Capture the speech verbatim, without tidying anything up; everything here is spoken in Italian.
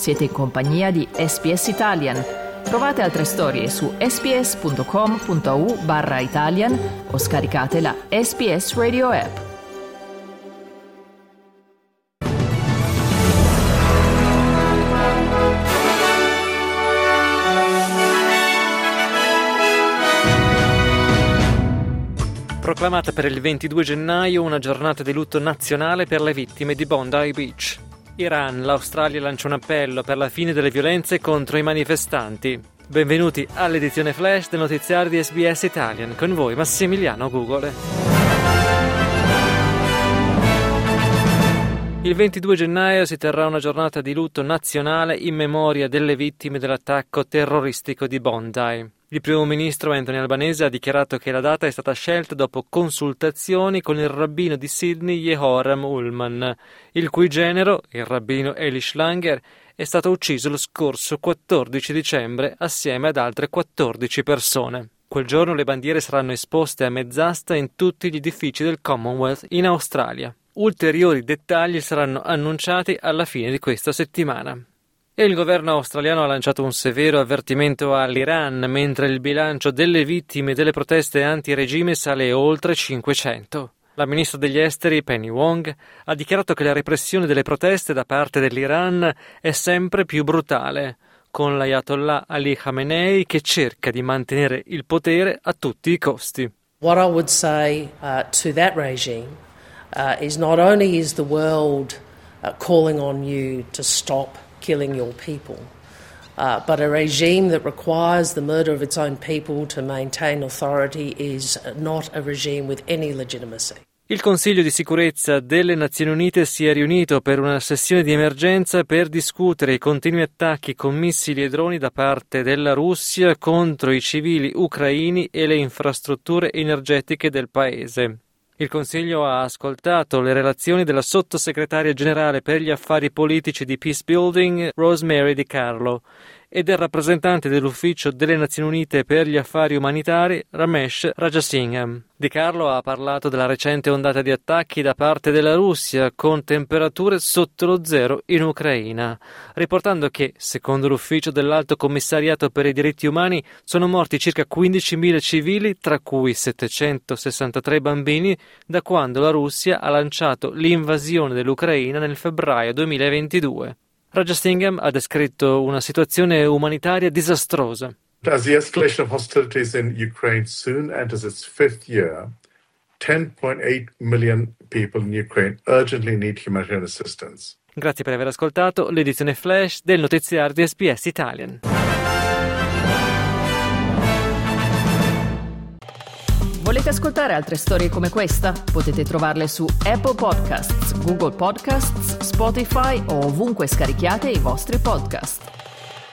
Siete in compagnia di S B S Italian. Trovate altre storie su sbs.com.au barra Italian o scaricate la S B S Radio app. Proclamata per il ventidue gennaio una giornata di lutto nazionale per le vittime di Bondi Beach. Iran, l'Australia lancia un appello per la fine delle violenze contro i manifestanti. Benvenuti all'edizione flash del notiziario di S B S Italian, con voi Massimiliano Gugole. Il ventidue gennaio si terrà una giornata di lutto nazionale in memoria delle vittime dell'attacco terroristico di Bondi. Il primo ministro Anthony Albanese ha dichiarato che la data è stata scelta dopo consultazioni con il rabbino di Sydney Yehoram Ullman, il cui genero, il rabbino Elish Langer, è stato ucciso lo scorso quattordici dicembre assieme ad altre quattordici persone. Quel giorno le bandiere saranno esposte a mezz'asta in tutti gli edifici del Commonwealth in Australia. Ulteriori dettagli saranno annunciati alla fine di questa settimana. E il governo australiano ha lanciato un severo avvertimento all'Iran, mentre il bilancio delle vittime delle proteste anti-regime sale oltre cinquecento. La ministra degli esteri, Penny Wong, ha dichiarato che la repressione delle proteste da parte dell'Iran è sempre più brutale, con l'Ayatollah Ali Khamenei che cerca di mantenere il potere a tutti i costi. What I would say uh, to that regime uh, is not only is the world uh, calling on you to stop killing your people, uh, but a regime that requires the murder of its own people to maintain authority is not a regime with any legitimacy. Il Consiglio di sicurezza delle Nazioni Unite si è riunito per una sessione di emergenza per discutere i continui attacchi con missili e droni da parte della Russia contro i civili ucraini e le infrastrutture energetiche del paese. Il Consiglio ha ascoltato le relazioni della sottosegretaria generale per gli affari politici di Peace Building, Rosemary Di Carlo, e del rappresentante dell'Ufficio delle Nazioni Unite per gli affari umanitari, Ramesh Rajasingham. Di Carlo ha parlato della recente ondata di attacchi da parte della Russia con temperature sotto lo zero in Ucraina, riportando che, secondo l'Ufficio dell'Alto Commissariato per i diritti umani, sono morti circa quindicimila civili, tra cui settecentosessantatré bambini, da quando la Russia ha lanciato l'invasione dell'Ucraina nel febbraio duemilaventidue. Rajasingham ha descritto una situazione umanitaria disastrosa. As the escalation of hostilities in Ukraine soon enters its fifth year, ten point eight million people in Ukraine urgently need humanitarian assistance. Grazie per aver ascoltato l'edizione flash del notiziario di S B S Italian. Volete ascoltare altre storie come questa? Potete trovarle su Apple Podcasts, Google Podcasts, Spotify o ovunque scarichiate i vostri podcast.